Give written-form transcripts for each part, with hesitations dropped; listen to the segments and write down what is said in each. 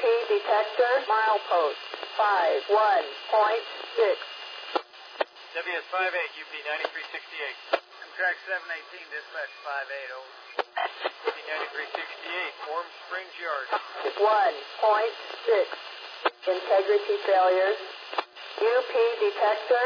detector, milepost 51.6. WS58, UP 9368. Track 718, dispatch 58, over. UP 9368, Warm Springs Yard. 1.6. Integrity failures. UP detector.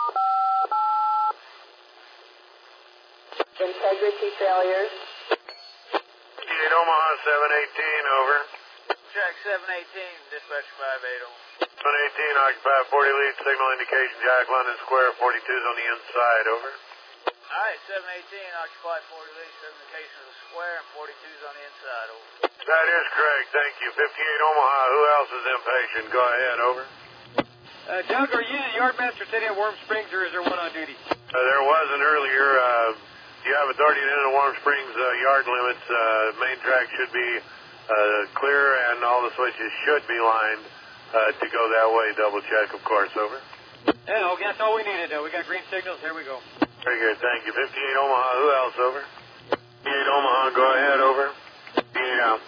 Integrity failures. 58 Omaha 718, over. Track 718, dispatch 58, over. 718, occupy 40 lead, signal indication, Jack London Square, 42's on the inside, over. Alright, 718, occupy 40 lead, indication of the square, and 42's on the inside, over. That is correct, thank you. 58 Omaha, who else is impatient? Go ahead, over. Doug, are you the yardmaster today at Warm Springs, or is there one on duty? There was an earlier, you have authority to enter the Warm Springs yard limits. Main track should be clear, and all the switches should be lined to go that way. Double check, of course, over. Yeah, okay, that's all we needed, though. We got green signals. Here we go. Very good, thank you. 58 Omaha, who else, over? 58 Omaha, go ahead, over. 58 out.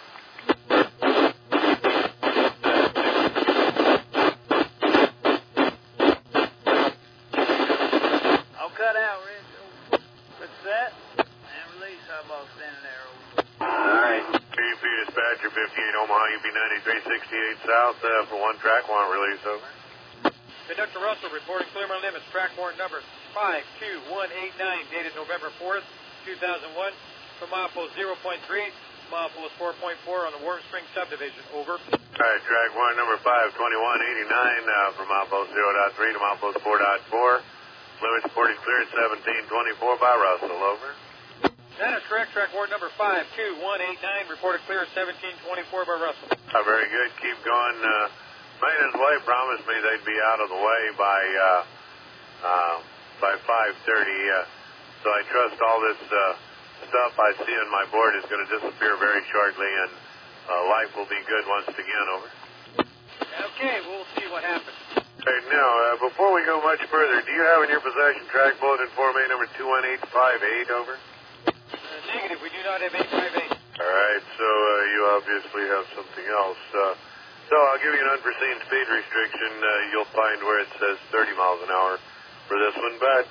I'll cut out, Rich, over. Good set, and release, eyeball standing there, over. Alright. UP dispatcher, 58 Omaha, UP 9368 south, for one track warrant release, over. Conductor Russell reporting preliminary limits, track warrant number 52189, dated November 4th, 2001, from milepost 0.3, milepost 4.4 on the Warm Springs subdivision, over. Alright, track warrant number 52189, from milepost 0.3 to milepost 4.4. Limits reporting clear at 1724 by Russell, over. That is correct, track warrant number 52189, reported clear at 1724 by Russell. Very good, keep going. Maintenance Way promised me they'd be out of the way by 5:30, so I trust all this stuff I see on my board is going to disappear very shortly, and life will be good once again, over. Okay, we'll see what happens. Okay, now, before we go much further, do you have in your possession track bulletin Form A number 21858, over? Negative, we do not have 858. All right, so you obviously have something else. So I'll give you an unforeseen speed restriction. You'll find where it says 30 miles an hour for this one, but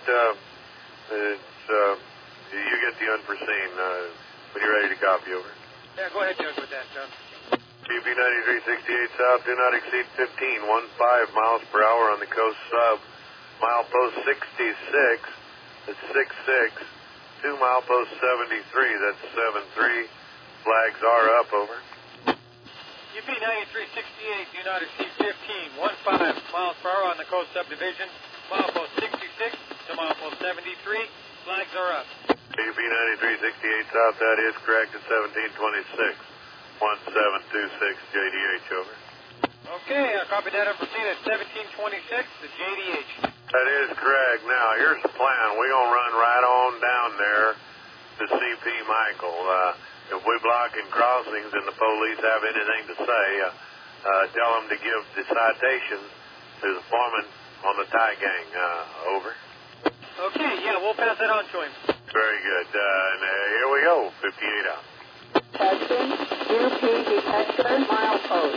you get the unforeseen when you're ready to copy, over. Yeah, go ahead, Doug, with that, Doug. UP 9368 south, do not exceed 15 miles per hour on the coast sub. Milepost 66, that's 66. 2 milepost 73, that's 73. Flags are up, over. UP 9368, do not exceed 15 miles per hour on the coast subdivision. Milepost 66 to milepost 73. Flags are up. UP 9368 south, that is correct at 1726. 1726 JDH, over. Okay, I'll copy that up for scene at 1726 to JDH. That is correct. Now, here's the plan. We're going to run right on down there to CP Michael. If we block in crossings and the police have anything to say, tell them to give the citations to the foreman on the tie gang. Over. Okay, yeah, we'll pass that on to him. Very good. And here we go. 58 out. Testing. UP detector, milepost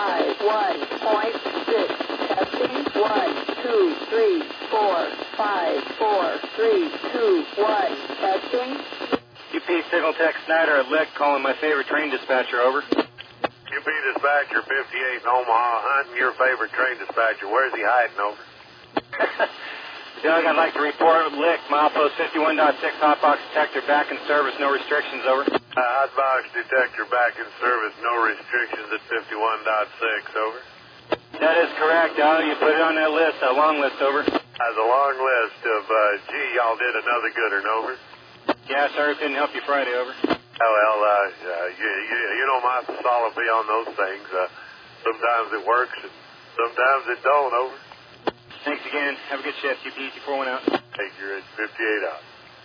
51.6. Testing. 1, 2, 3, 4, 5, 4, 3, 2, 1. Testing. UP Signal Tech Snyder at Lick, calling my favorite train dispatcher, over. UP dispatcher 58 in Omaha, hunting your favorite train dispatcher. Where's he hiding, over? Doug, I'd like to report Lick, milepost 51.6, hotbox detector back in service, no restrictions, over. Hotbox detector back in service, no restrictions at 51.6, over. That is correct, Doug. You put it on that list, a long list, over. Has a long list of, gee, y'all did another good one, over. Yeah, sorry, couldn't help you Friday, over. Oh, well, you know my philosophy on those things. Sometimes it works, and sometimes it don't, over. Thanks again. Have a good shift. UP 4-1 out. Take your 58 out.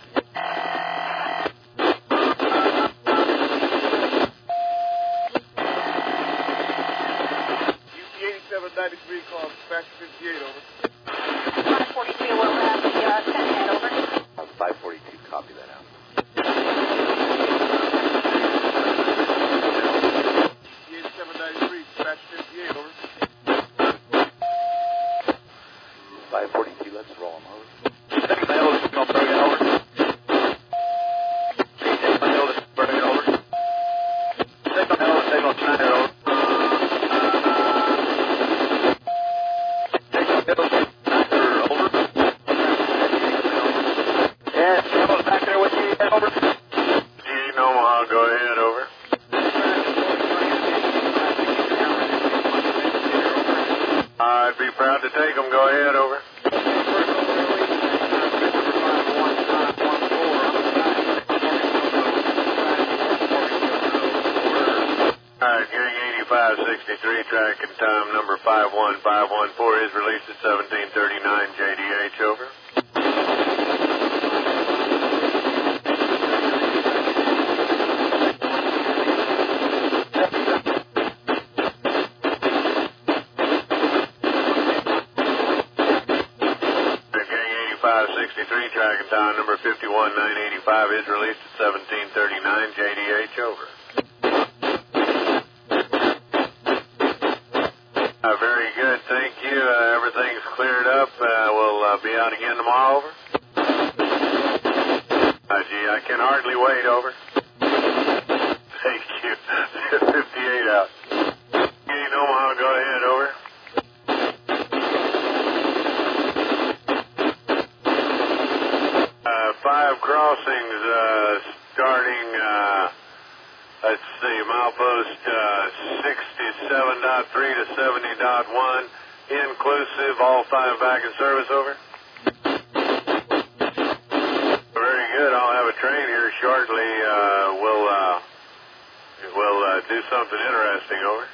UP 8793, call dispatch 58, over. 542, we'll have the 10 head, over. 542, copy that out. 8793, dispatch 542, let's roll them over. Take my hill to signal Bergen over. Take my hill to Bergen over. Signal hill to signal Schneider over. Take my hill to Schneider over. Yes, Hill's back there with you, over. G8 Omaha, go ahead, over. I'd be proud to take them. Go ahead, over. All right, getting 8563, track and time number 51514 is released at 1739 JDH, over. Track and time number 51985 is released at 1739 JDH, over. Very good, thank you. Everything's cleared up. We'll be out again tomorrow, over. Gee, I can hardly wait, over. Thank you. 58 out. G8 Omaha, go ahead, over. 5 crossings starting, let's see, milepost 67.3 to 70.1, inclusive, all 5 back in service, over. Very good, I'll have a train here shortly. We'll do something interesting, over.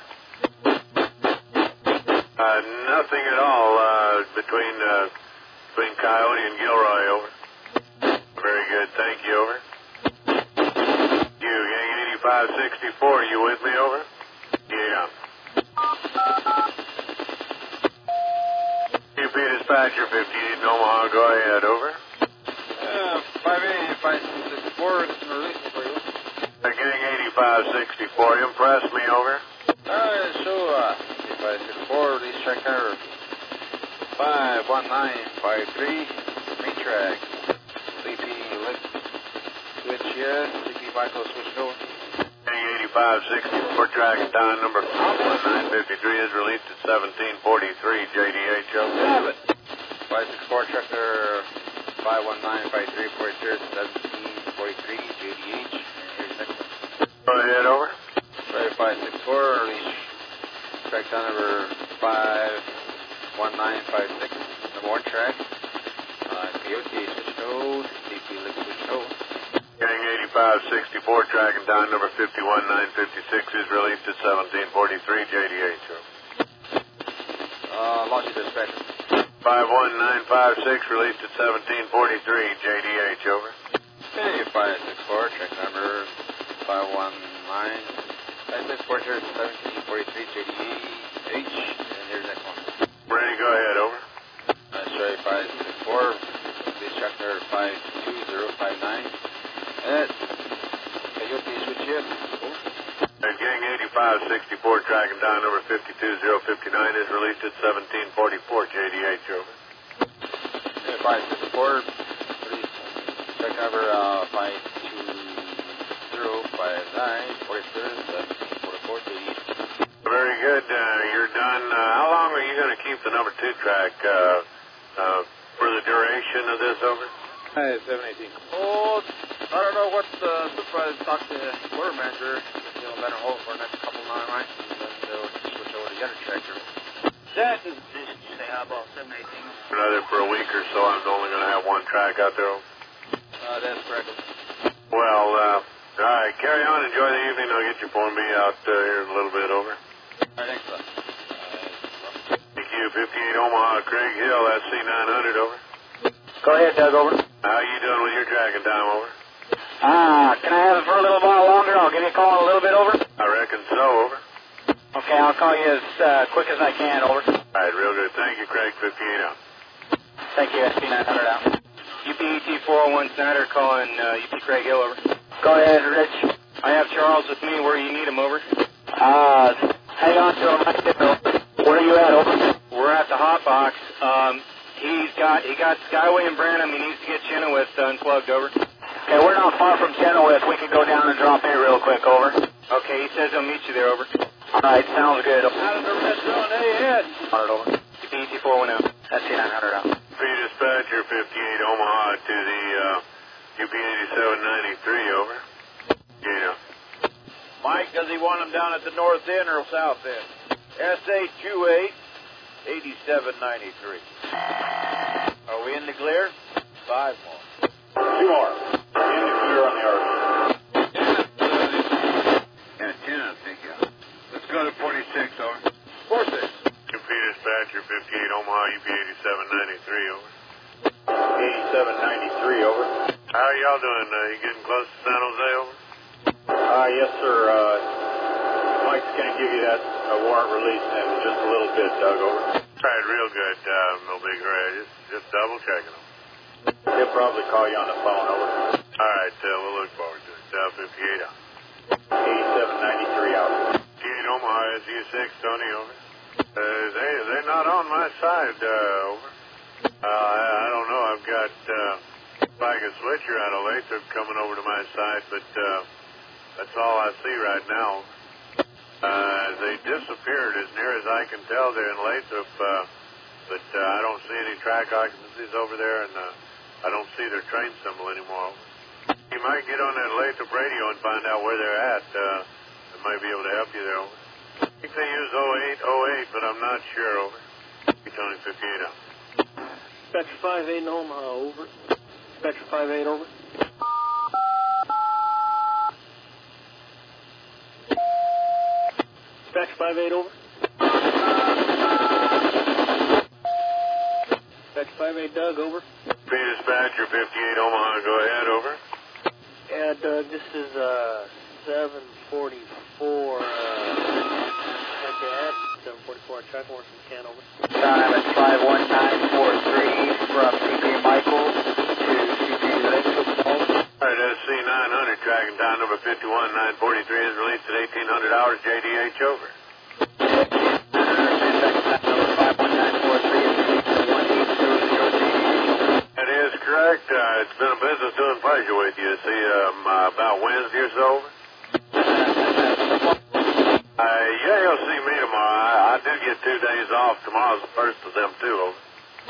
Nothing at all between Coyote and Gilroy, over. Very good, thank you, over. You, gang 8564, you with me, over? Yeah. UP dispatcher 58 in Omaha, go ahead, over. 58564, this is release for you. Gang 8564, impress me, over. Sure. 8564, release track number 51953, main track. CP lift switch here, CP Michael switch over. Gang 8564, track and time number 51953 is released at 1743 JDH, over. 564, tracker 51953, 1743 JDH. Here's next one. Go ahead, over. 564, release track down number 51956, number 1 track. Coyote switch node, CP lift switch node. Gang 8564, track and time number 51956 is released at 1743 JDH, over. Launch dispatch. 51956 released at 1743 JDH, over. Okay, 564, track number 51956 here at 1743 JDH, and here's the next one. Ready, go ahead, over. That's right, 564, this track number 52059. That's Coyote switch here, over. Gang 8564, track and time number 52059 is released at 1744 JDH, over. 564, release track number 52059, 1744 JDH. Very good. You're done. How long are you going to keep the number 2 track for the duration of this, over? 718. Oh, I don't know what the supervisor talked to the quarter manager. Let her hold for the next couple of miles, and then they'll switch over to the other tractor. That is, did you say how about 718? Another for a week or so. I'm only going to have 1 track out there. That's correct. Well, all right. Carry on. Enjoy the evening. I'll get your Form B out here in a little bit, over. All right, thanks, sir. Thank you. 58 Omaha, Craig Hill, SC 900, over. Go ahead, Doug, over. How you doing with your tracking time, over? Can I have it for a little while longer? I'll give you a call in a little bit, over. I reckon so, over. Okay, I'll call you as quick as I can, over. All right, real good. Thank you, Craig. 58 out. Thank you, SC 900 out. UPET 401 Snyder calling UP Craig Hill, over. Go ahead, Rich. I have Charles with me. Where do you need him, over? Hang on to him right there, over. Where are you at, over? We're at the hot box. He got Skyway and Branham. He needs to get Chenoweth unplugged, over. Okay, we're not far from Chenoweth. We can go down and drop in real quick, over. Okay, he says he'll meet you there, over. All right, sounds good. Out of the red zone, ahead. 100, over. UP 410. That's the 900 out. Dispatcher 58 Omaha to the UP 8793, over. Yeah. Mike, does he want him down at the north end or south end? SA28 8793. Are we in the clear? 5 more. 2 more. In the clear on the arc. Yeah, 10, I think, yeah. Let's go to 46, over. 46. UP Dispatcher 58 Omaha, UP 8793, over. 8793, over. How are y'all doing? You getting close to San Jose, over? Yes, sir. Mike's going to give you that warrant release in just a little bit, Doug, over. All right, real good. No big hurry. Just double checking them. He'll probably call you on the phone, over. All right, we'll look forward to it. 58 out. 8793 out. 58 Omaha, SU6, Tony, over. They're not on my side, over. I don't know. I've got like a switcher out of Lathrop coming over to my side, but that's all I see right now. They disappeared as near as I can tell there in Lathrop, but I don't see any track occupancies over there, and I don't see their train symbol anymore. You might get on that Lathrop radio and find out where they're at. They might be able to help you there, over. I think they use 0808, but I'm not sure, over. Tony 58 out. Dispatcher 58 in Omaha, over. Dispatcher 58, over. Dispatcher 58, over. Dispatcher 58, Doug, over. Dispatcher 58 Omaha, go ahead, over. Yeah, Doug, this is 744. 744, track warrant from Ken, over. Time at 51943 from CP Michael to CP Lathrop. All right, SC 900, tracking down number 51, 943 is released at 1800 hours, JDH, over. That is correct. It's been a business doing pleasure with you. See, about Wednesday or so, over. Yeah, you'll see me tomorrow. I do get 2 days off. Tomorrow's the first of them, too, over.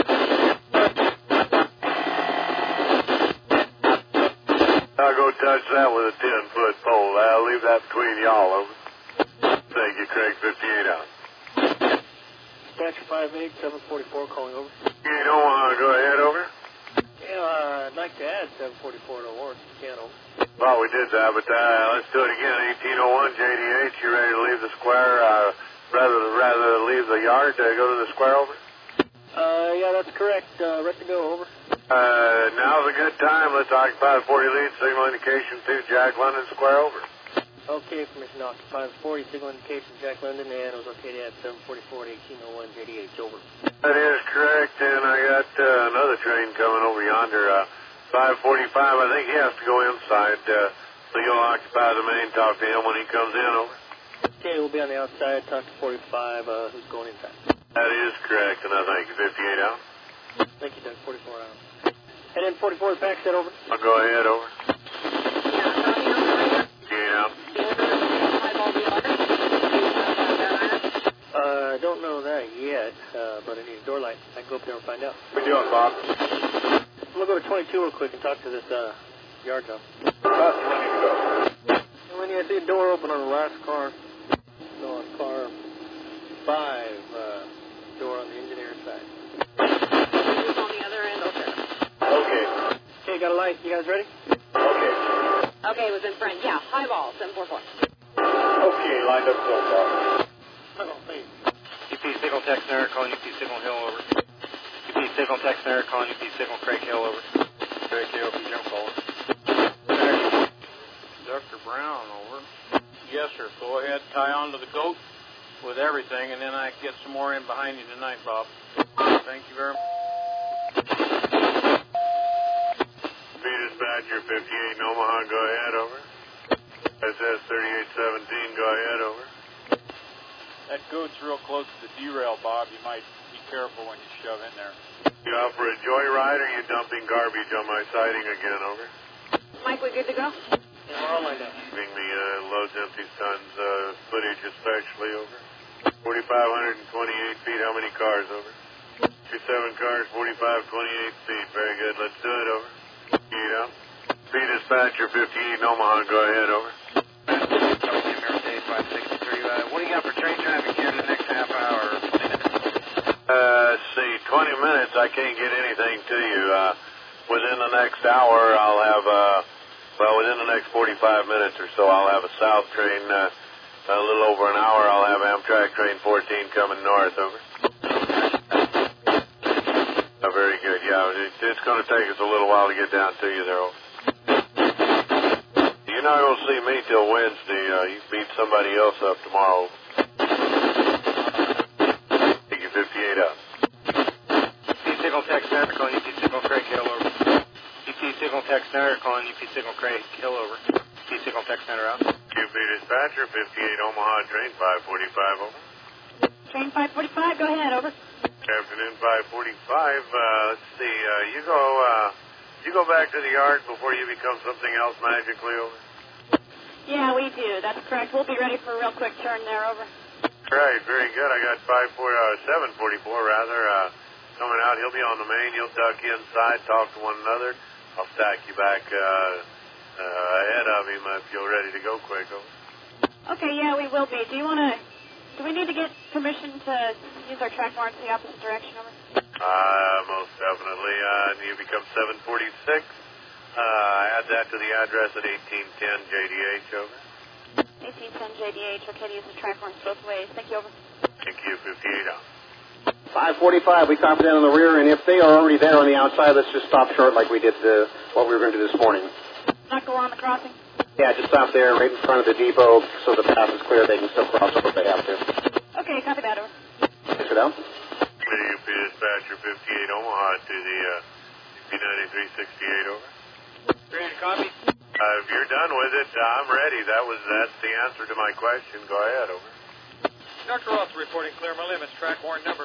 I'll go touch that with a 10-foot pole. I'll leave that between y'all, over. Thank you, Craig, 58 out. Dispatcher 58, 744, calling over. You don't want to go ahead, over? Yeah, I'd like to add 744 to the warrant from Ken, over. Well, we did that, but let's do it again. 1801, JDH, you ready to leave the square? Rather leave the yard to go to the square, over? Yeah, that's correct. Ready to go, over. Now's a good time. Let's occupy the 40 lead, signal indication to Jack London Square, over. Okay, permission to occupy the 40, signal indication Jack London, and it was okay to add 744 to 1801, JDH, over. That is correct, and I got another train coming over yonder, 545. I think he has to go inside, so you'll occupy the main, talk to him when he comes in, over. Okay, we'll be on the outside, talk to 45, who's going inside. That is correct, and I thank you, 58 out. Thank you, Doug, 44 out. And then 44, the pack set, over. I'll go ahead, over. 58 out. I don't know that yet, but I need a door light. I can go up there and find out. What you doing, Bob? I'm going to go to 22 real quick and talk to this yard job. About 20 to go. And when you see a door open on the last car, no, on car 5, door on the engineer's side. Who's on the other end? Okay. Okay. Okay, got a light. You guys ready? Okay. Okay, it was in front. Yeah, highball, 744. Okay, lined up so far. Oh, thanks. UP Signal Tech Center, calling UP Signal Hill, over. UP Signal Tech Center, calling UP Signal Craig Hill, over. Craig Hill, jump over. Dr. Brown, over. Yes, sir. Go ahead, tie on to the goat with everything, and then I can get some more in behind you tonight, Bob. Thank you very much. Dispatcher 58 in Omaha, go ahead, over. SS 3817, go ahead, over. That goat's real close to the derail, Bob. You might be careful when you shove in there. You out for a joyride, or are you dumping garbage on my siding again, over? Mike, we good to go? Yeah, we're all lined up. Giving me loads empty tons footage especially, over. 4,528 feet, how many cars, over? 27 cars, 4528 feet. Very good, let's do it, over. Get out. Speed dispatcher 58 in Omaha, go ahead, over. What do you got for train traffic here in the next half hour? Let's see, 20 minutes, I can't get anything to you. Within the next hour, I'll have, within the next 45 minutes or so, I'll have a south train. A little over an hour, I'll have Amtrak train 14 coming north, over. Very good, yeah. It's going to take us a little while to get down to you there, over. You're not going to see me till Wednesday. You beat somebody else up tomorrow. Take your 58 up. UP signal text center calling UP signal Craig Hill over. UP signal text center calling UP signal Craig Hill over. UP signal text center out. UP dispatcher 58 Omaha train 545 over. Train 545, go ahead, over. Afternoon 545. Let's see. You go back to the yard before you become something else magically, over. Yeah, we do. That's correct. We'll be ready for a real quick turn there, over. Right, very good. I got 744 rather coming out. He'll be on the main. You'll duck inside, talk to one another. I'll stack you back ahead of him if you're ready to go quick, over. Okay, yeah, we will be. Do we need to get permission to use our track warrants the opposite direction, over? Most definitely. You become 746. Add that to the address at 1810 JDH, over. 1810 JDH. Okay, to use the track warrants both ways. Thank you, over. Thank you, 58 out. 545, we copy that on the rear, and if they are already there on the outside, let's just stop short like we did what we were going to do this morning. Not go on the crossing? Yeah, just stop there right in front of the depot so the path is clear. They can still cross over if they have to. Okay, copy that, over. Push it out. UP dispatcher 58 Omaha to the UP 9368, over. Ready to copy? If you're done with it, I'm ready. That's the answer to my question. Go ahead, over. Dr. Russell reporting Clear My Limits, track warrant number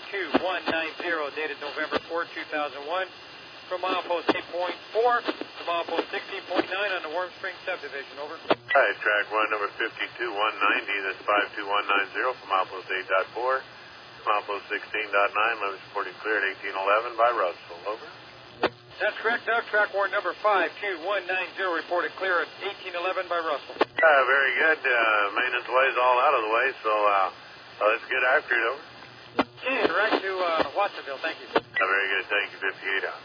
52190, dated November 4, 2001, from milepost 8.4 to milepost 16.9 on the Warm Spring subdivision, over. Hi, track warrant number 52190, that's 52190 from milepost 8.4, milepost 16.9, limits reporting clear at 1811 by Russell, over. That's correct, Doug. Track warrant number 52190 reported clear at 1811 by Russell. Very good. Maintenance way is all out of the way, so let's get after it, over. Okay, direct to Watsonville, thank you. Very good. Thank you, 58 out.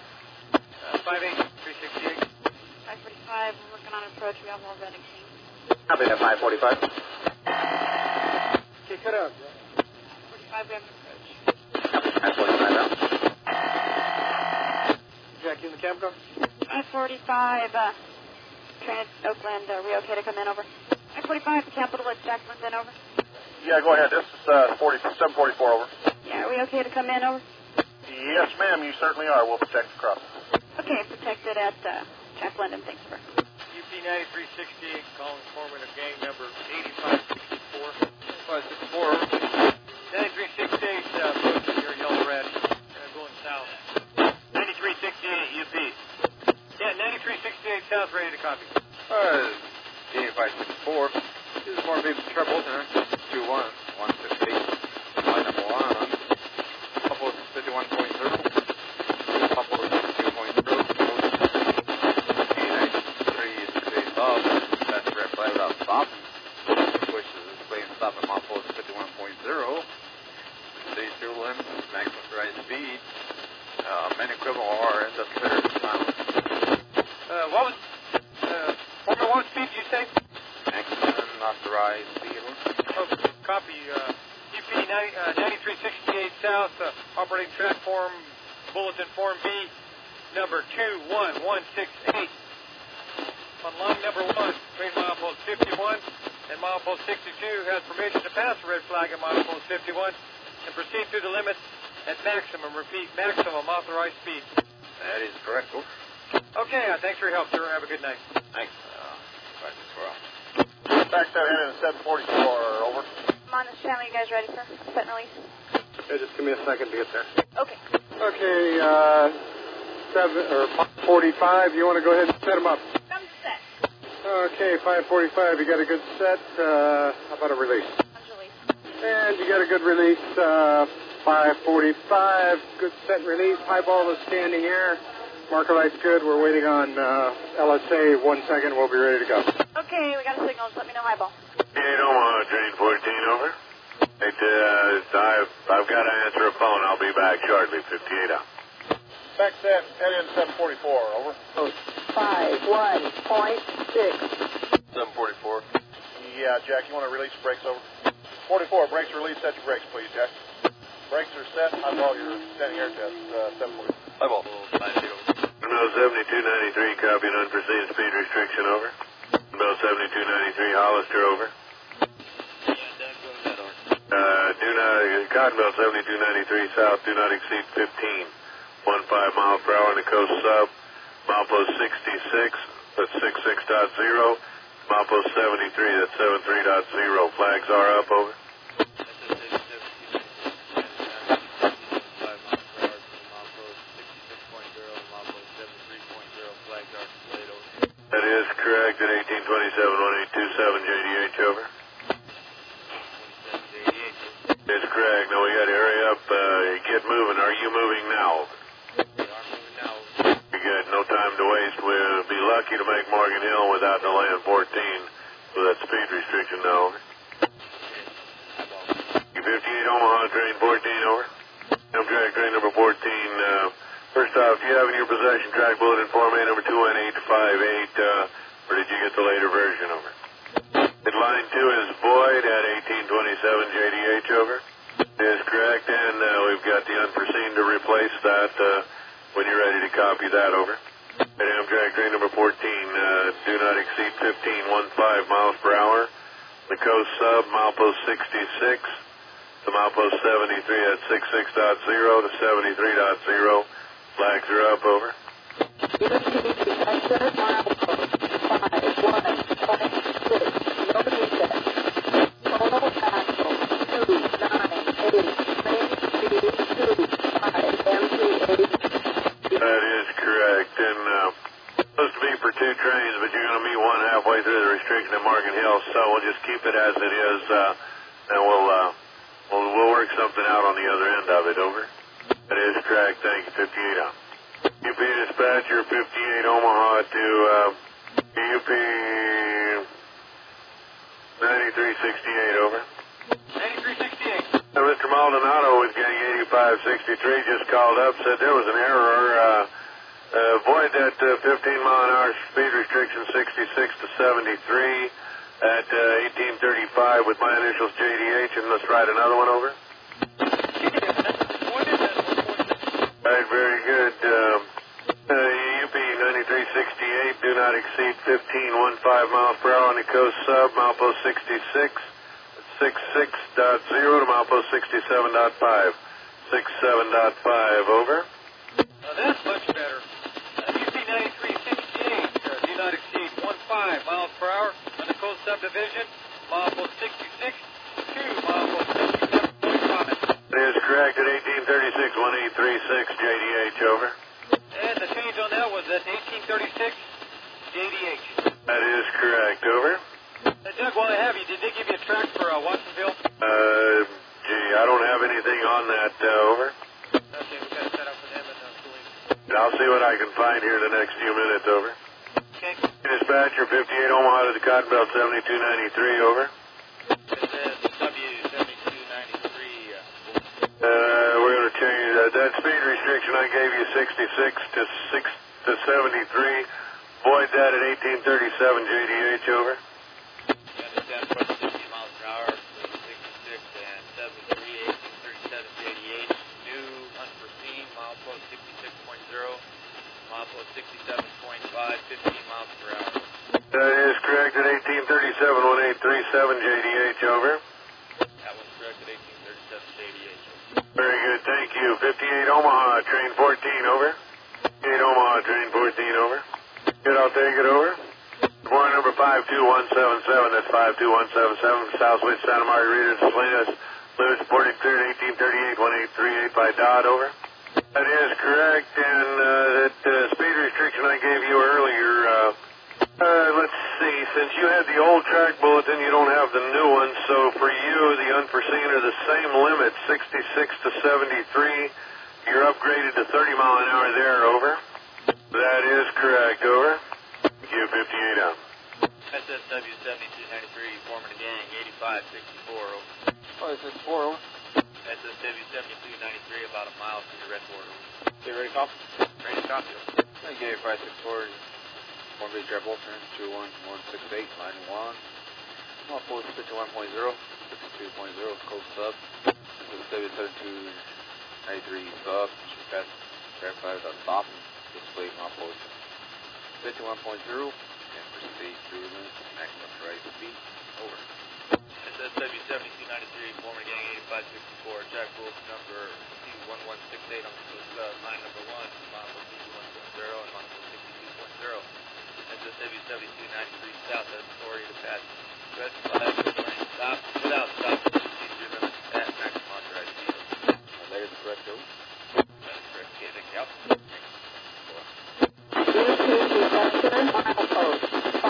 58368. 545, we're working on approach. We have all ready. Copy that, 545. Okay, cut out. 45, we have an approach. Copy, 545 out. Jack, you in the camp car? 545, train at Oakland. Are we okay to come in, over? 545, the Capital at Jack London, over. Yeah, go ahead. This is 744 over. Yeah, are we okay to come in, over? Yes, ma'am, you certainly are. We'll protect the crossing. Okay, protected at Jack London. Thanks, over. UP 9368, calling foreman of gang number 8564. 8564, over. 9368, posted here, yellow red, going south. 9368, UP. Yeah, 9368 south, ready to copy. 8564. This is more big trouble, huh? 21, 158. Line number 1. Couple of 51.0. Couple of 52.0. 93 is today's love. That's red flag without stop. Which is displaying stop at mile post 51.0. Today's fuel limit, maximum authorized speed. Men equivalent or ends up clear at the time. What was speed did you say? Maximum authorized speed. Oh, copy. UP 9368 South, operating track form, bulletin form B, number 21168. On line number 1, train milepost 51 and milepost 62 has permission to pass the red flag at milepost 51 and proceed through the limits at maximum, repeat, maximum authorized speed. That is correct, over. Okay, thanks for your help, sir. Have a good night. Thanks. Back that heading at 744, over. I'm on this channel. You guys ready for set and release? Okay, just give me a second to get there. Okay. Okay, 5:45. You want to go ahead and set them up? I'm set. Okay, 5:45. You got a good set. How about a release? Release. And you got a good release. 5:45. Good set and release. High ball is standing air. Marker light's good. We're waiting on LSA. 1 second. We'll be ready to go. Okay, we got a signal. Just let me know high ball. 58 Omaha, train 14, over. I've got to answer a phone. I'll be back shortly. 58 out. Back set, head in 744, over. 51.6. 744. Yeah, Jack, you want to release brakes, over? 44, brakes release, set your brakes, please, Jack. Brakes are set, high ball, your standing air test, 740. High ball. Bell 7293, copy an unforeseen speed restriction, over. Bell 7293, Hollister, over. Cottonbelt 7293 south, do not exceed 15 miles per hour on the coast sub. Milepost 66, that's 66.0. Milepost 73, that's 73.0. Flags are up, over. That is correct at 1827, 1827, JDH, over. It's correct. Now we got to hurry up. Get moving. Are you moving now? We are moving now. Very good. No time to waste. We'll be lucky to make Morgan Hill without delaying 14 with that speed restriction now. Okay. 58 Omaha, train 14, over. Amtrak train number 14. First off, do you have in your possession track bulletin form A number 21858, or did you get the later version, over? Line 2 is void at 1827 JDH, over. Is correct, and we've got the unforeseen to replace that when you're ready to copy that, over. At Amtrak train number 14, do not exceed 15 miles per hour. The coast sub, milepost 66 to milepost 73 at 66.0 to 73.0. Flags are up, over. That is correct, and supposed to be for 2 trains, but you're going to meet one halfway through the restriction at Morgan Hill, so we'll just keep it as it is, and we'll work something out on the other end of it, over. That is correct, thank you, 58 out. UP dispatcher, 58 Omaha to UP 9368, over. 9368. Mr. Maldonado with gang 8563 just called up, said there was an error. Void that 15-mile-an-hour speed restriction 66 to 73 at 1835 with my initials JDH, and let's write another one, over. All right, very good. UP 9368, do not exceed 15 miles per hour on the coast sub, milepost 66, 66.0 to milepost 67.5, 67.5, over. That's much better. UP 9368, do not exceed 15 miles per hour on the coast subdivision, milepost 66 to milepost 67.5. That is correct at 1836, 1836, JDH, over. And the change on that was at 1836, JDH. That is correct, over. Doug, while I have you, did they give you a track for Watsonville? I don't have anything on that, over. Okay, we got to set up for them and Cooley. I'll see what I can find here in the next few minutes, over. Okay. Dispatcher 58 Omaha to the Cottonbelt 7293, over. This is W7293. We're going to change that speed restriction I gave you, 66 to 73. Void that at 1837 JDH, over. Understand, 60 miles per hour, 66 and 73, 1837 JDH. New unforeseen, milepost 66.0, milepost 67.5, 15 miles per hour. That is correct at 1837 1837 JDH, over. That was correct at 1837 JDH. Very good, thank you. 58 Omaha, train 14, over. 58 Omaha, train 14, over. Good, I'll take it, over. Warrant number 5 52177. That's 52177 Southwest Santa Margarita, Salinas. Lewis reporting cleared 1838, 1838 by Dodd, over. That is correct, and that speed restriction I gave you earlier, let's see, since you had the old track bulletin, you don't have the new one, so for you, the unforeseen are the same limit, 66 to 73. You're upgraded to 30 mile an hour there, over. That is correct, over. Q58 out. SSW 7293, forming a gang, 8564, over. Oh, this is 4 over. SSW 7293, about a mile from your red border. Okay, ready, copy? Ready to copy. Thank you, 564. Form base drive Bolton, 21168, line 1. Small force 51.0, 62.0, code sub. SSW 7293 sub. Should pass track 5 without stopping. Display small force 51.0, and proceed through limits, maximum right speed, over. SSW 7293, forming a gang, 8564, track bulletin number C1168 on line number 1, mile 61.0 and mile 62.0. SSW 7293 south has authority to pass west 5, stop, without stop, proceed through limits at maximum authorized speed. That is correct, over. That is correct, okay, thank you. Milepost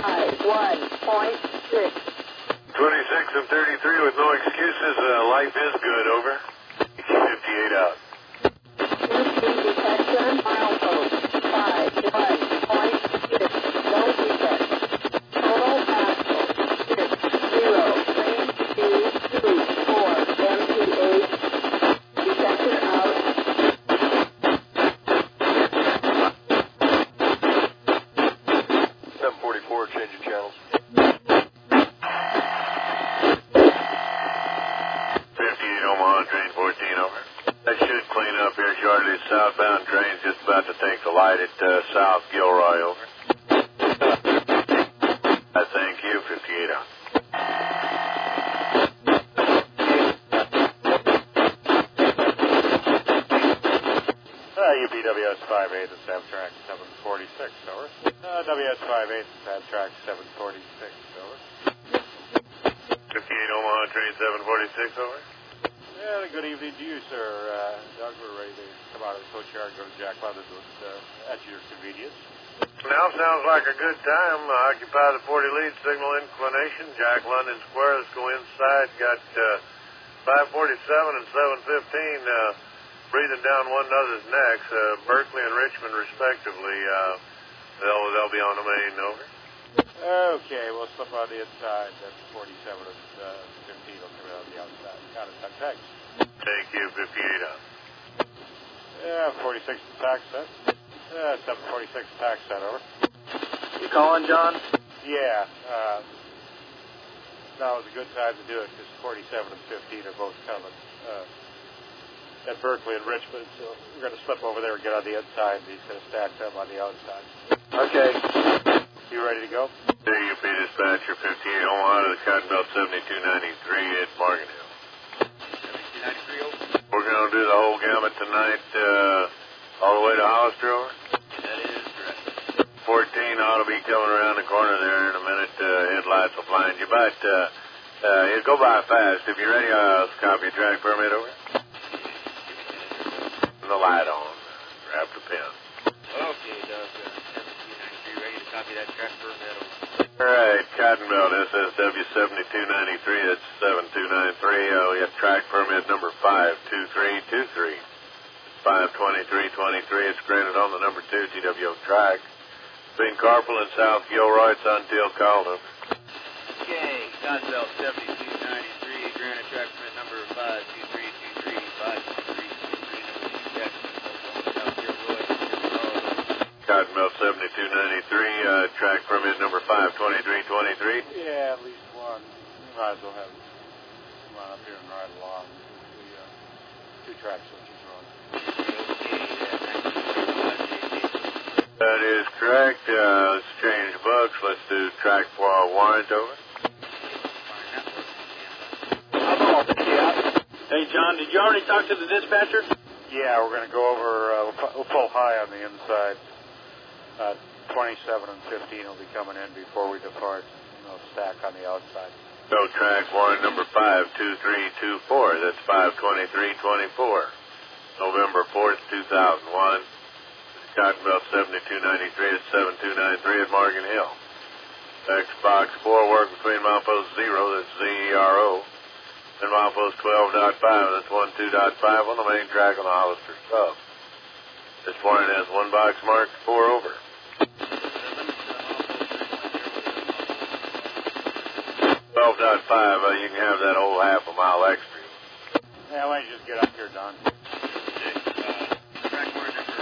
51.6. 26 and 33 with no excuses. Life is good, over. Q58 out. Detection, milepost 51.6. No defect. Total axle 60324 MPH. Detector out. Changing channels. 58 Omaha, train 14, over. That should clean up here shortly. Southbound train's just about to take the light at South Gilroy, over. Thank you, 58 out. UPWS 58 is Amtrak 746, over. WS58 is Amtrak 746, over. 58 Omaha, train 746, over. Yeah, good evening to you, sir. Doug, we're ready to come out of the coach yard and go to Jack London's at your convenience. Now sounds like a good time. Occupy the 40 lead, signal inclination. Jack London Square, let's go inside. Got 547 and 715 breathing down one another's necks. Berkeley and Richmond, respectively. They'll be on the main, over. Okay, we'll slip on the inside. That's 47 and 15 will come out on the outside. Got it, text. Thank you, 58 out. Yeah, 46 attack set. 746 attack set, over. You calling, John? Yeah, now is a good time to do it because 47 and 15 are both coming at Berkeley and Richmond, so we're going to slip over there and get on the inside, and he's going to stack them on the outside. Okay. You ready to go? UP dispatcher 58 Omaha to the Cotton Belt 7293 at Morgan Hill. 7293, over. We're going to do the whole gamut tonight, all the way to Hollister, over. That is correct. 14 ought to be coming around the corner there in a minute. Headlights will blind you, but it'll go by fast. If you're ready, I'll copy your track permit, over. The light on. Grab the pen. Okay, Doug. 7293, ready to copy that track permit, over. All right, Cotton Belt SSW 7293. That's 7293. We got track permit number 52323. 52323. It's granted on the number 2 TWO track. Between Carpel and South Gilroy, it's until called, over. Okay, Cotton Belt 7293, granted track permit number 52323. 52323, number 2 Jackson, South Gilroy. Cotton Belt 7293, track permit number 52323. Yeah, at least one. You might as well have come on up here and ride along. The 2 track switches are on. That is correct. Let's change books. Let's do track 4 warrant, over. Hey, John, did you already talk to the dispatcher? Yeah, we're going to go over, we'll pull high on the inside. 27 and 15 will be coming in before we depart. they'll stack on the outside. So track one, number 52324. That's 52324. November 4th, 2001. Cottonbelt 7293 at 7293 at Morgan Hill. X box 4 work between milepost 0, that's ZERO, and milepost 12.5, that's 12.5 on the main track on the Hollister sub. This morning has one box marked 4 over. 12.5, you can have that whole half a mile extra. Yeah, why don't you just get up here, Don? Track one number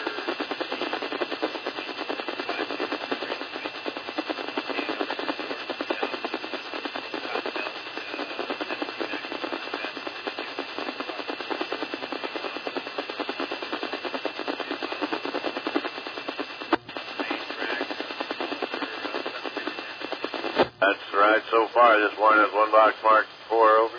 That's right so far. This one has one box marked 4 over.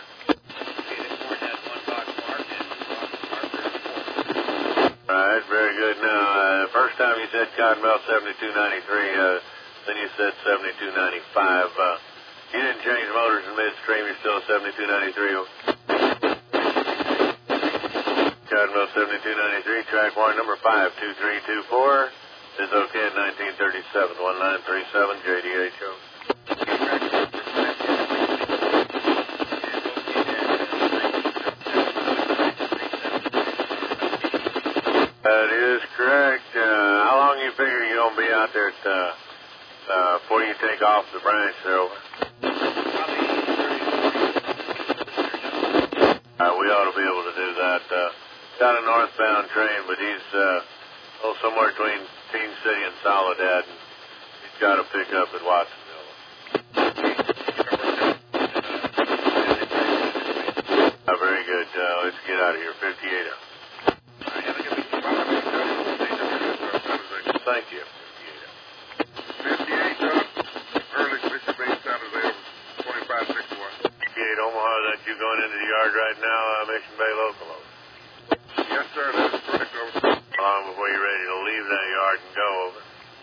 Alright, very good. Now, first time you said Cottonmouth 7293, then you said 7295. You didn't change motors in midstream, you're still at 7293. Cottonmouth 7293, track one, number 52324 is okay at 1937, 1937, JDHO. That is correct. How long you figure you're going to be out there before you take off the branch there over? We ought to be able to do that. Got a northbound train, but he's somewhere between Team City and Soledad, and he's got to pick up at Watsonville. Very good. Let's get out of here. 58 up. Thank you. 58 early Bishop Bay Saturday, 2561. 58 Omaha, that you going into the yard right now, Mission Bay Local? Yes, sir, that is correct, over. How long before you're ready to leave that yard and go, over?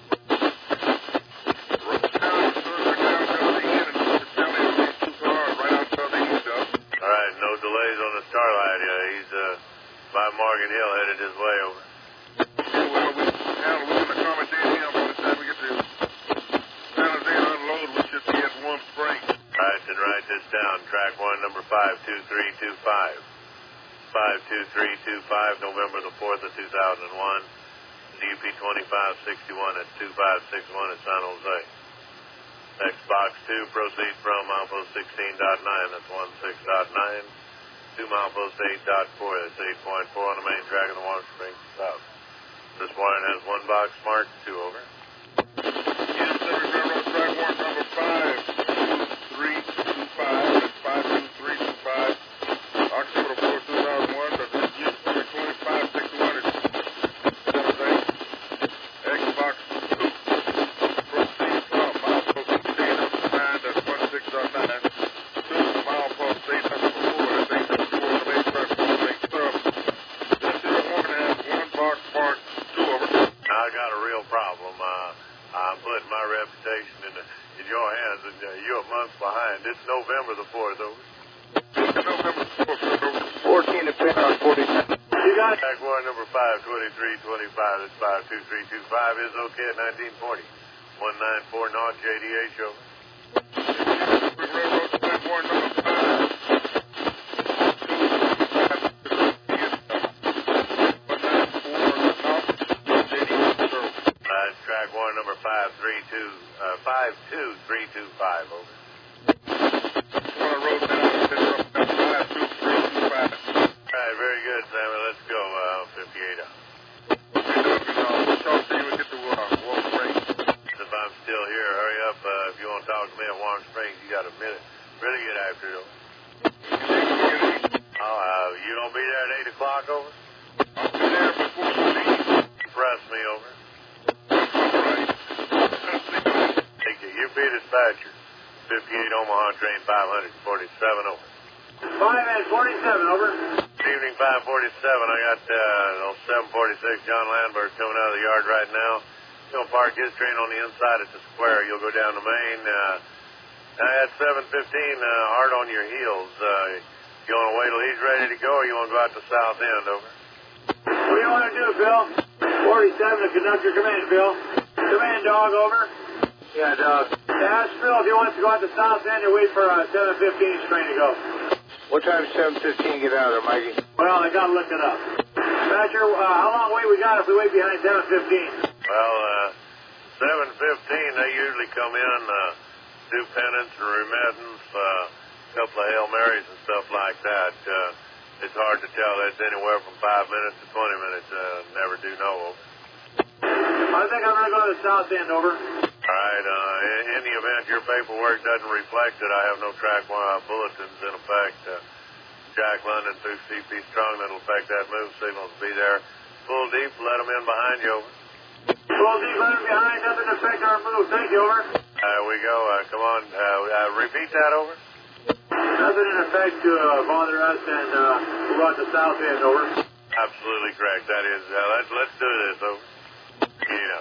All right, no delays on the Starlight. He's by Morgan Hill, headed his way, over. Well, we can accommodate him by the time we get to San Jose and unload. We should be at one spring. All right, then write this down. Track one, number 52325. 52325, November the 4th of 2001. DUP 2561 at 2561 at San Jose. Next box 2, proceed from milepost 16.9, that's 16.9, to milepost 8.4, that's 8.4 on the main track of the Warm Springs South. This morning has one box marked 2 over. Yes, sir, Railroad track one, number 52325, that's 52325, October 4th, 2001, that's DUP 2561 at San Jose. X box 2, proceed from milepost 16.9, that's 16.9, to milepost 8.4, that's 8.4 on the main track of the Warm Springs South. This is one has one box marked 2 over. I got a real problem. I'm putting my reputation in your hands, and you're a month behind. It's November the 4th, over. November 4th, 14 to 10 on 49. You got it. Track one, number 52325, that's 52325, is okay at 1940. 194 North, JDHO. Railroad track one, number 5. Track one, number 52325, over. Road down, 52325. All right, very good, Sammy. Let's go. 58 up. We'll talk to you when we get to Warm Springs. If I'm still here, hurry up. If you want to talk to me at Warm Springs, you got a minute. Really get after it, over. You don't be there at 8 o'clock, over? I'll be there before you leave. Press me, over. Thank you. You be dispatcher. 58 Omaha, train 547, over. 547, over. Good evening, 547. I got 746 John Landberg coming out of the yard right now. He'll park his train on the inside at the square. You'll go down the main, At 7:15, hard on your heels. You want to wait till he's ready to go, or you want to go out to South End, over? What do you want to do, Bill? 47 to conductor command, Bill. Command, dog, over. Yeah, dog. Ask Phil if he wants to go out to South End and wait for 7:15 train to go. What time is 7:15 get out of there, Mikey? Well, I got to look it up. Thatcher, how long wait we got if we wait behind 7:15? Well, 7:15, they usually come in, do penance and remittance, a couple of Hail Marys and stuff like that. It's hard to tell. That's anywhere from 5 minutes to 20 minutes. Never do know. I think I'm going to go to the South End, over. All right. In the event your paperwork doesn't reflect it, I have no track bulletins in effect. Jack London through CP Strong, that'll affect that move. Signals will be there. Full deep, let them in behind you, over. Full deep, let them behind, doesn't affect our move. Thank you, over. There we go. Come on. Repeat that, over. Nothing in effect to bother us, and we'll go out to South End, over. Absolutely correct. That is. Let's do this, over. Yeah.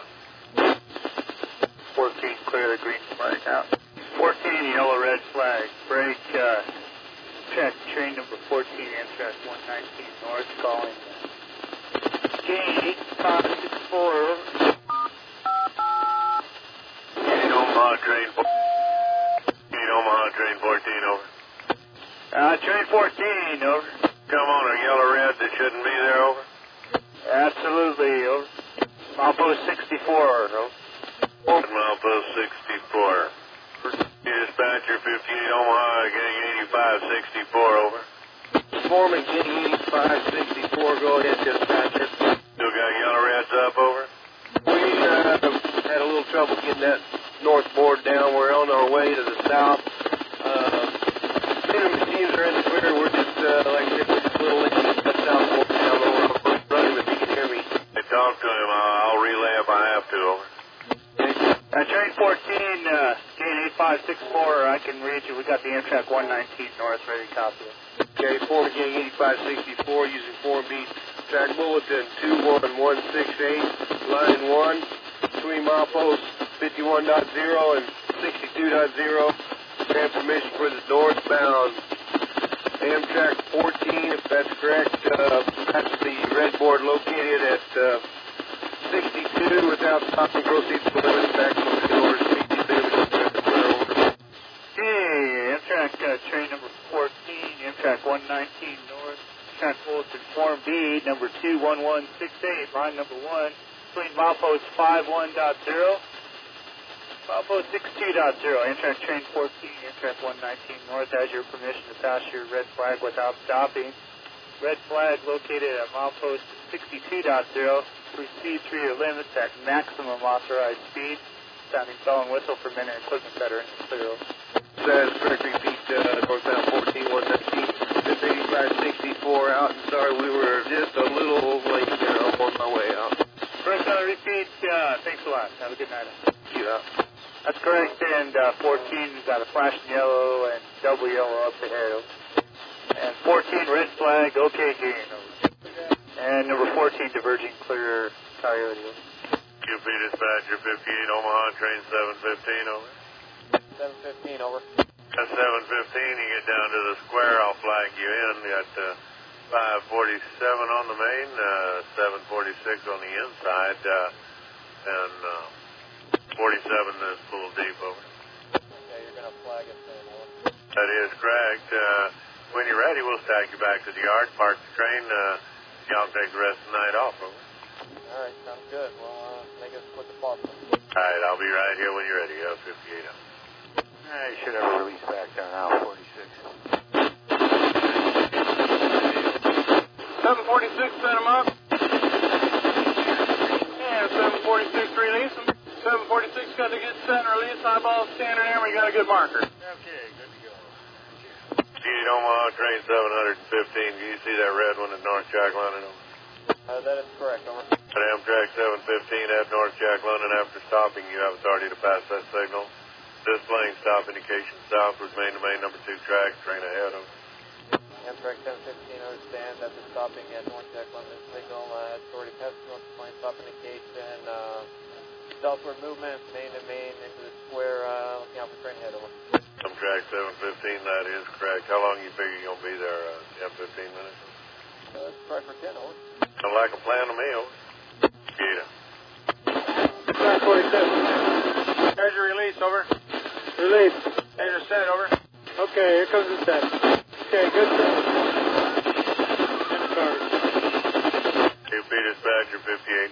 14, clear the green flag out. 14, yellow, red flag. Break, check train number 14, Amtrak 119 North, calling. Gain 8564. Gain Omaha, train 14. Gain Omaha, train 14, over. Train 14, over. Come on, a yellow red that shouldn't be there, over. Absolutely, over. Milepost 64, over. Milepost 64. Dispatcher 58 Omaha, gang 8564, over. Foreman, gang 8564, go ahead, dispatcher. Still got yellow reds up, over. We had a little trouble getting that north board down. We're on our way to the south. Cleaner machines are in the clear. We're just, like I said, we're just a little late to get that south board down over. I'm running if you can hear me. Hey, talk to him. I'll relay if I have to, over. Train 14, gain 8564, I can read you. We got the Amtrak 119 North ready to copy it. Okay, Foreman gang 8564 using Form B track bulletin 21168, line 1, between mileposts 51.0 and 62.0. Grant permission for the northbound Amtrak 14, if that's correct. That's the red board located at 62 without stopping. Proceeds to limit maximum doors. Okay, Amtrak train number 14, Amtrak 119 North, track bulletin Form B, number 21168, line number 1, between milepost 51.0, milepost 62.0, Amtrak train 14, Amtrak 119 North has your permission to pass your red flag without stopping. Red flag located at milepost 62.0. Proceed through your limits at maximum authorized speed. Sounding bell and whistle for men and equipment that are in the clear. That is correct. Repeat, northbound 14, 119. This 8564 out. And sorry, we were just a little late there. I'm on my way out. First, repeat. Thanks a lot. Have a good night. Yeah. That's correct. And 14 got a flashing yellow and double yellow up ahead. And 14 red flag. Okay, gain. And number 14 diverging clear Coyote. QP dispatcher 58 Omaha, train 715, over. 7:15, over. At 7:15, you get down to the square, I'll flag you in. You got 547 on the main, 746 on the inside, and 47 is full deep, over. Okay, you're going to flag us in, over. That is correct. When you're ready, we'll stack you back to the yard, park the train. Y'all take the rest of the night off, over. All right, sounds good. Well, make us quick as possible. All right, I'll be right here when you're ready. 58 up. You should have a release back there now, 46. 746, set them up. And 746, release them. 746 got to get set and release. Eyeball standard air. We got a good marker. Okay, good to go. 58 Omaha, train 715. Do you see that red one at North Jack London? That is correct, over. At Amtrak 715 at North Jack London, after stopping, you have authority to pass that signal. Displaying stop indication southward, main to main, number 2 track, train ahead, over. Amtrak 715, understand that the stopping at North Jack London signal has authority to pass north line stop indication. Southward movement, main to main, into the square, looking out for train ahead, over. Amtrak 715, that is correct. How long you figure you're going to be there? 10, 15 minutes? Try for 10, over. Sounds like a plan to me, over. Gita. Track 47. There's your release, over. Release. There's your set, over. Okay, here comes the set. Okay, good set. And the cars. UP dispatcher 58.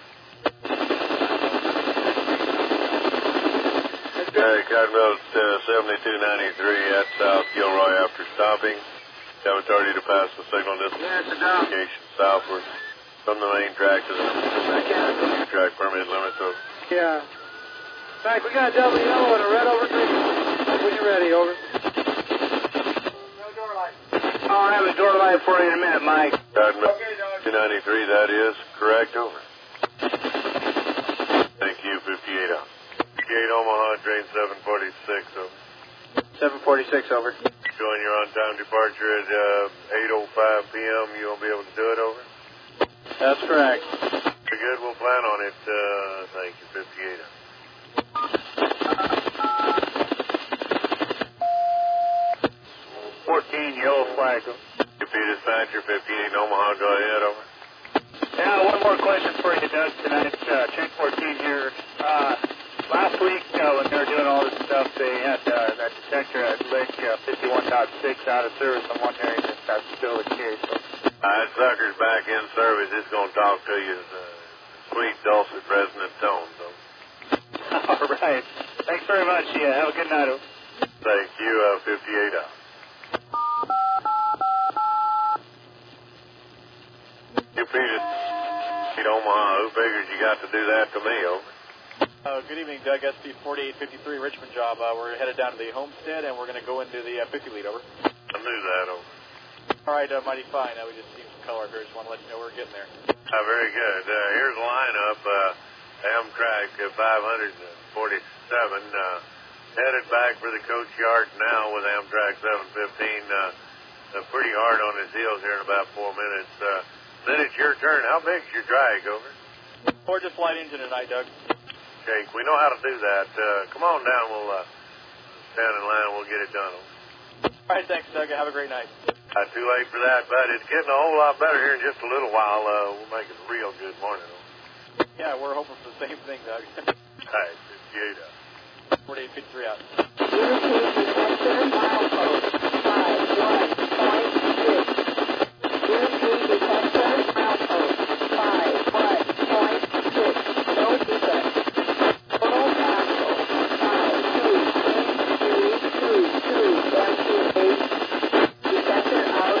Cottonmouth 7293 at South Gilroy after stopping. Have authority to pass the signal dislocation southward from the main track to the track permitted limits. Over. Yeah. In fact, we got a double yellow and a red over green. When you're ready, over. No door light. I'll have a door light for you in a minute, Mike. Cottonmouth 293, that is correct, over. Thank you, 58 out. 58 Omaha, train 746, over. 746, over. Showing your on-time departure at 8:05 p.m. You won't be able to do it, over? That's correct. Very good, we'll plan on it. Thank you, 58 out. 14, yellow flag. UP dispatcher 58 Omaha, go ahead, over. Yeah, one more question for you, Doug, tonight. Train 14 here. Last week, when they were doing all this stuff, they had that detector at Lick 51.6 out of service. I'm wondering if that's still the case. That sucker's back in service. It's going to talk to you in sweet, dulcet, resonant tones. So. All right. Thanks very much. Yeah, have a good night. Thank you, 58 out. UP dispatcher Omaha, who figures you got to do that to me, over? Good evening, Doug. SP 4853 Richmond job. We're headed down to the homestead, and we're going to go into the 50 lead, over. I knew that, over. All right, mighty fine. We just seen some color up here. Just want to let you know we're getting there. Very good. Here's the lineup. Amtrak 547, headed back for the coach yard now with Amtrak 715. Pretty hard on his heels here in about 4 minutes. Then it's your turn. How big's your drag, over? We're just light engine tonight, Doug. Jake, we know how to do that. Come on down. We'll stand in line and we'll get it done. All right, thanks, Doug. Have a great night. Not too late for that, but it's getting a whole lot better here in just a little while. We'll make it a real good morning. Yeah, we're hoping for the same thing, Doug. All right, 58 out. 4853 out. European detector, milepost 5, 1, point 6. No defect. Total axle 5, 2, 8, 3, 2, 2, detector out.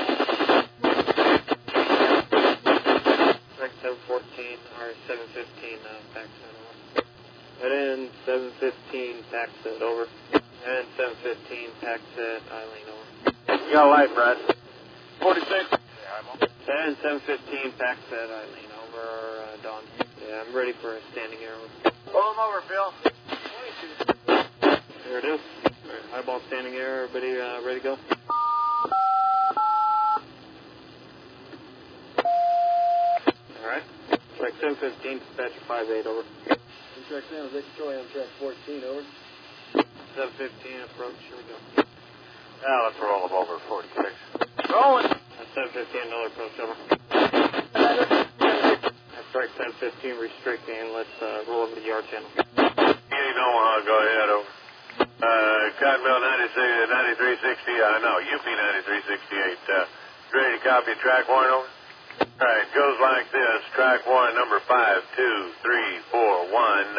Track 714, or 715, back set over. Head in 715, pack set, over. And 715, pack set, Eileen, over. You got a light, Brad. 46. And 715, pack set, Eileen, over, Don. Yeah, I'm ready for a standing arrow. Pull him over, Phil. There it is. All right, highball standing air, everybody ready to go? All right. Track 715, dispatcher 58, over. Track San Jose Control, Amtrak 14, over. 715, approach, here we go. Now let's roll them over 46. Rolling. 715, another approach, over. That's track 715, restricting, let's roll over the yard channel. 58 Omaha, go ahead, over. Cottonmouth 9360, no, UP 9368. Ready to copy track warrant, over? All right, goes like this. Track warrant number 52341,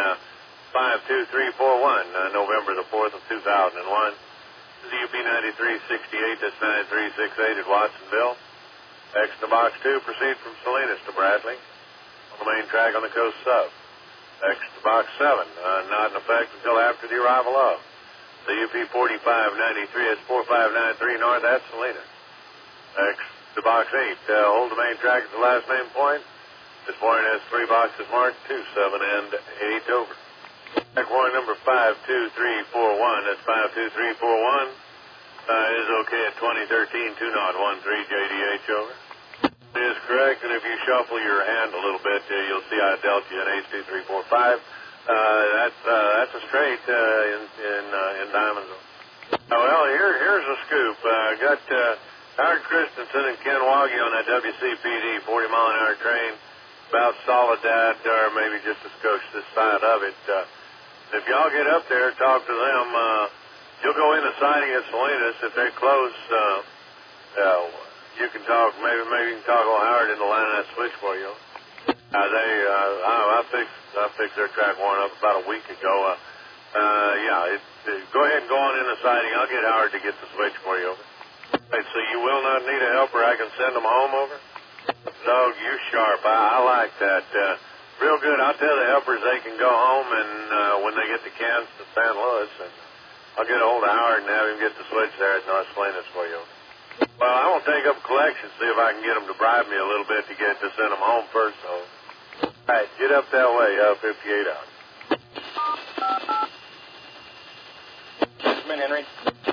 52341, November the 4th of 2001. This is UP 9368, that's 9368 at Watsonville. X to box 2, proceed from Salinas to Bradley on the main track on the coast sub. X to box 7, not in effect until after the arrival of the UP 4593, it's 4593 north at Salinas. X to box 8, hold the main track at the last name point. This warrant has 3 boxes marked, 2, 7, and 8 over. Track warrant number 52341, that's 52341, is okay at 2013 2-0-13 JDH, over. It is correct, and if you shuffle your hand a little bit, you'll see I dealt you an H2345. That's a straight in Diamond Zone. Well, here's the scoop. Got Howard Christensen and Ken Woggy on that WCPD 40-mile-an-hour train, about Soledad, or maybe just a skosh this side of it. If y'all get up there, talk to them. You'll go in the siding at Salinas. If they're close, you can talk. Maybe you can talk old Howard into lining that switch for you. I fixed their track warrant up about a week ago. Go ahead and go on in the siding. I'll get Howard to get the switch for you. Hey, so you will not need a helper. I can send them home over? Dog, you're sharp. I like that. Real good. I'll tell the helpers they can go home and when they get to Kansas to San Luis, and I'll get a hold of Howard and have him get the switch there at North Salinas for you. Well, I won't take up collections, see if I can get them to bribe me a little bit to send them home first, so. All right, get up that way, 58 out. Come in, Henry.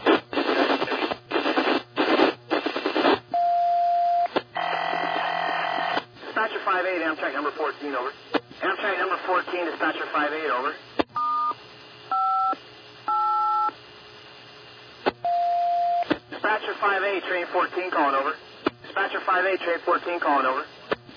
Dispatcher 5-8, Amtrak number 14, over. Amtrak number 14, Dispatcher 5-8, over. Dispatcher 5-8, train 14, calling over. Dispatcher 5-8, train 14, calling over.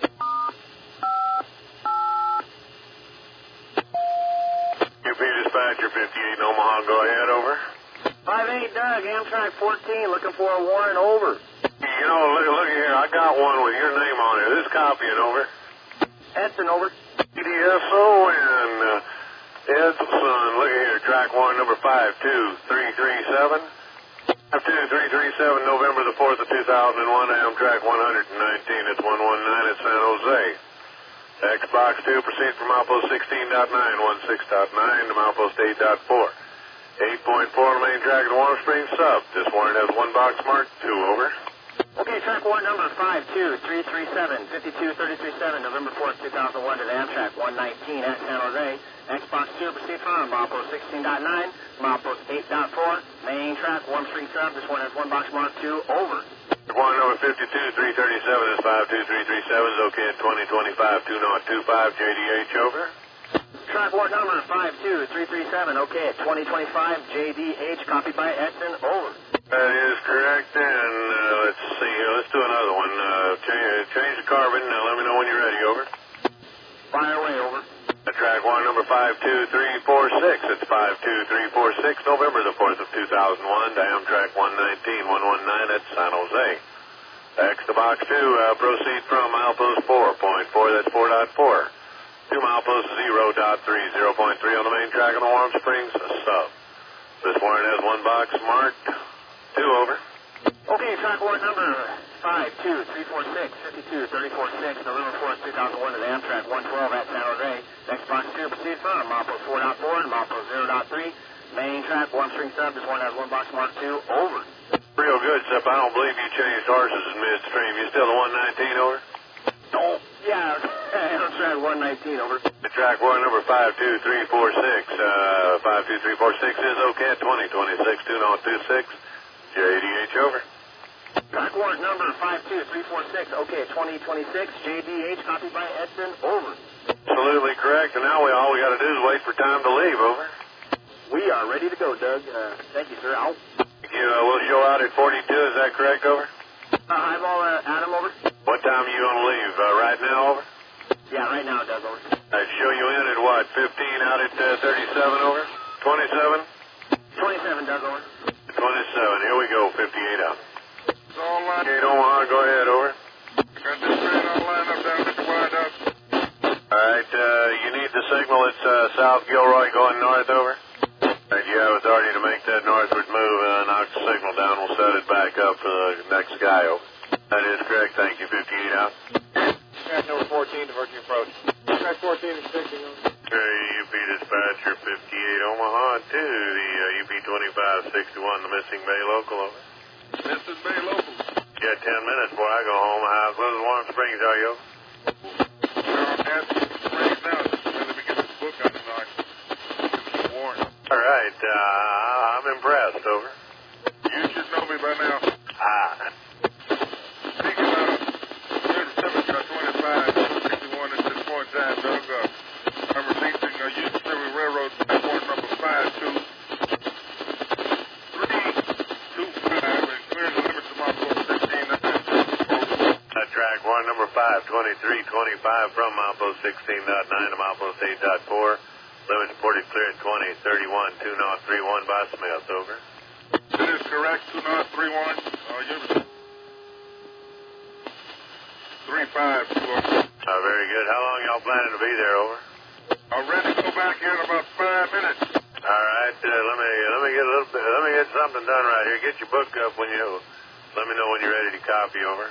UP Dispatcher 58 in Omaha, go ahead, over. 5-8, Doug, Amtrak 14, looking for a warrant, over. You know, look here, I got one with your name on it. This copying, over. Edson, over. EDSON, Edson, look here, track one, number 52337. 52337, November the 4th of 2001, Amtrak 119 at 119 at San Jose. Xbox 2, proceed from milepost 16.9, 16.9 to milepost 8.4. 8.4 main track at Warm Springs sub. This warrant has one box marked 2, over. Okay, track warrant number 52337, 52337, November 4th, 2001 to the Amtrak 119 at San Jose. Xbox 2, proceed from milepost 16.9, milepost 8.4, main track, Warm Springs sub. This one has one box marked 2, over. Warrant number 52337 is 52337, is okay at 2025-2025, JDH, over. Track warrant number 52337, okay at 2025, JDH, copied by Edson, over. That is correct, and let's see here, let's do another one. Change the carbon, let me know when you're ready, over. Fire away, over. Track warrant number 52346, it's 52346, November the 4th of 2001, to Amtrak 119, 119 at San Jose. X to box 2, proceed from milepost 4.4, that's 4.4. To milepost 0.3, 0.3 on the main track on the Warm Springs sub. This warrant has one box marked 2, over. Okay, track warrant number 52346, 52346, November 4th, 2001 to the Amtrak 112 at San Jose. Next box 2, proceed from milepost 4.4 to milepost 0.3. Main track, Warm Springs sub. This one has one box marked 2, over. Real good, Sep. I don't believe you changed horses in midstream. You still the 119, over? No. Yeah, Amtrak 119, over. The track warrant number 52346, 52346 is okay at 2026, 2026, JDH, over. Track warrant number 52346, okay at 2026, JDH, copied by Edson, over. Absolutely correct, and now all we got to do is wait for time to leave, over. We are ready to go, Doug. Thank you, sir. Out. We'll show out at 42, is that correct, over? Highball, Adam, over. What time are you going to leave? Right now, over? Yeah, right now, Doug, over. I'd show you in at what, 15 out at 37, over? 27? 27, Doug, over. 27, here we go, 58 out. It's all lined Okay, Omaha, go ahead, over. Got this train all lined up down at the wide up. All right, you need the signal. It's South Gilroy going north, over. All right, you have authority to make that northward move. Knock the signal down. We'll set it back up for the next guy, over. That is correct. Thank you. 58 out. Track number 14, diverging approach. Track 14 is fixing, over. Okay, UP Dispatcher 58 Omaha to the UP 2561, the Missing Bay Local, over. Mrs. Bay Local. Yeah, 10 minutes before I go home. How close to Warm Springs are you? Springs now. Let me get this book out tonight. Warrant. All right, I'm impressed, over. You should know me by now. Speaking of 37, 25, 61 at this point in time, Doug, I'm releasing Houston River Railroad warrant number 523. 2325 from milepost 16.9 to milepost 8.4. Limits reported clear at 2031 2031 by Smith. Over. That is correct. 2031. Unit 35. Very good. How long y'all planning to be there? Over. I'm ready to go back in about 5 minutes. All right. Let me get a little bit. Let me get something done right here. Get your book up when you. Let me know when you're ready to copy. Over.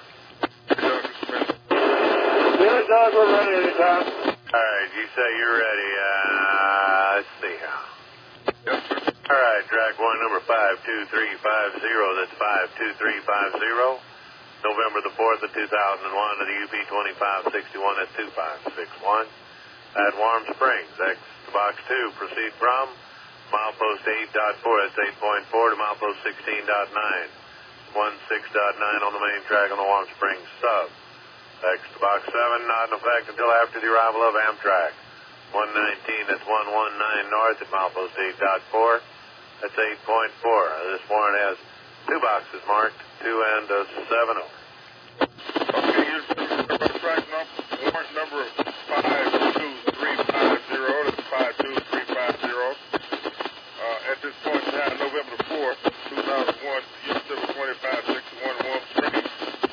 Yes, Doug, we're ready anytime. All right. You say you're ready. Let's see how. Yes, sir. All right. Track 1, number 52350. That's 52350. November the 4th of 2001 to the UP 2561. That's 2561. At Warm Springs. X to box 2. Proceed from milepost 8.4. That's 8.4 to milepost 16.9. 16.9 on the main track on the Warm Springs sub. X to box 7. Not in effect until after the arrival of Amtrak. 119. That's 119 north at milepost 8.4. That's 8.4. This warrant has 2 boxes marked 2 and 7 over. Okay, here's the track number. Warrant number 52350. That's 52350. At this point in time, November the 4th, 2001, Unit 2561 Warm Springs.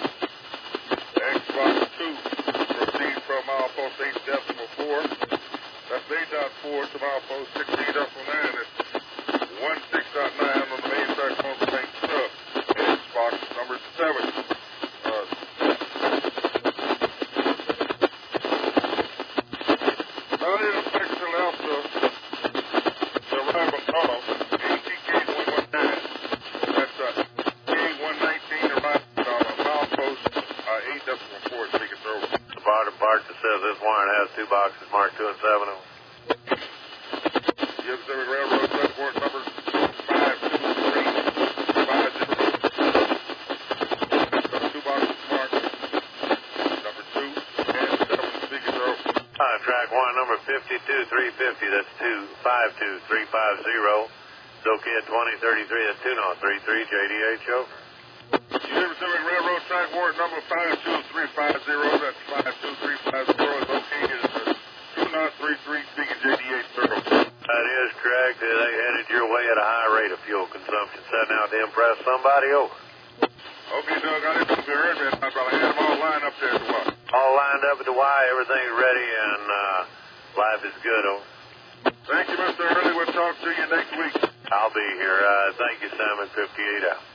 Xbox 2 proceed from milepost 8.4. That's 8.4 to milepost 16.9. That's 16.9 on the main track on the main sub. Xbox number 7. Not in effect till after the arrival of ATK-119. That's K-119 arrived on milepost 8.4 speaking over. The bottom part that says this warrant has 2 boxes marked 2 and 7 over. Yes, sir. Railroad track warrant number 52350. 2 boxes marked number 2 and 7 speaking over. Track 1, number 52350. That's 252350. SoCal 2033. That's 2033. JDH over. Union Pacific Railroad track warrant number 52350. That's 52350. It's located at 2033 speaking JDH Turtle. That is correct. They headed your way at a high rate of fuel consumption, setting out to impress somebody over. Okay, Doug, I didn't know if you heard me, but I had them all lined up there at the Y. All lined up at the Y, everything's ready, and life is good over. Thank you, Mr. Hurley. We'll talk to you next week. I'll be here. Thank you, Simon 58 out.